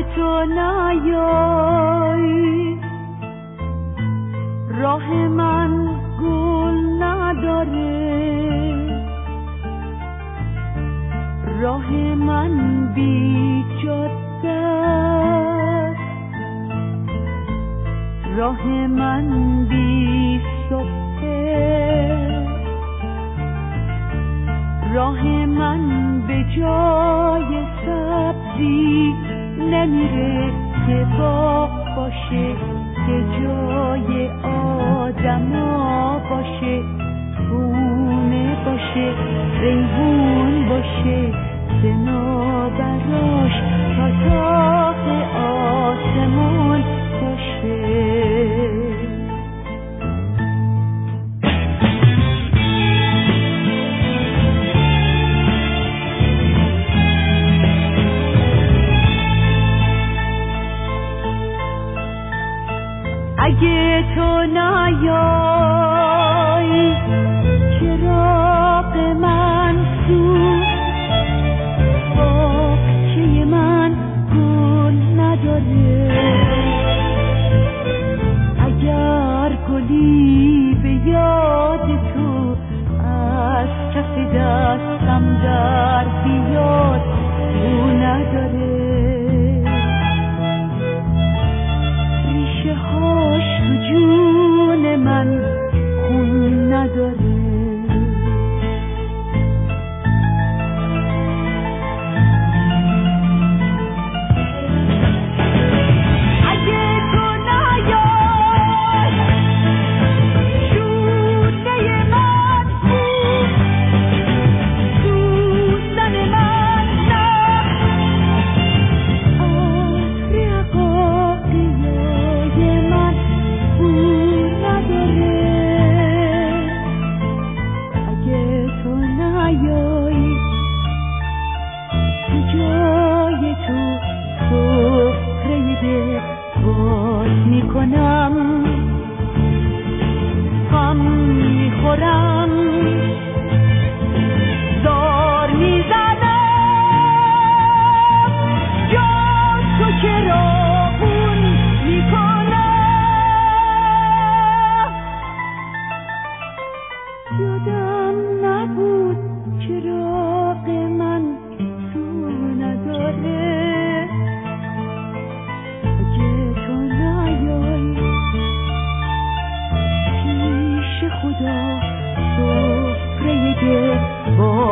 اگه تو نیایی راه من گل نداره، راه من بی جاده، راه من بی صبحه، راه من به جای سبزی نمیره که باغ باشه، که جای آدما باشه، خونه باشه، ریحون باشه، صنوبراش تا تاق آسمون باشه. اگه تو نیایی چراغ من سوخت، باغچه من گل نداره، اگر گلی به یاد تو از کف دستم در بیاد بو نداره، هاش تو جون من خون نداره. اگه تو نیای شونه من کن، سوزن من نه، آفری عقاقیای من بون نداره. اگه تو نیایی تو جای تو سفره دل باز میکنم، غم میخورم، زار میزنم، جا تو چراغون میکنم. یادم نبود چراغ من تو نداره. اگه تو نیایی پیش خدا سفره دل باز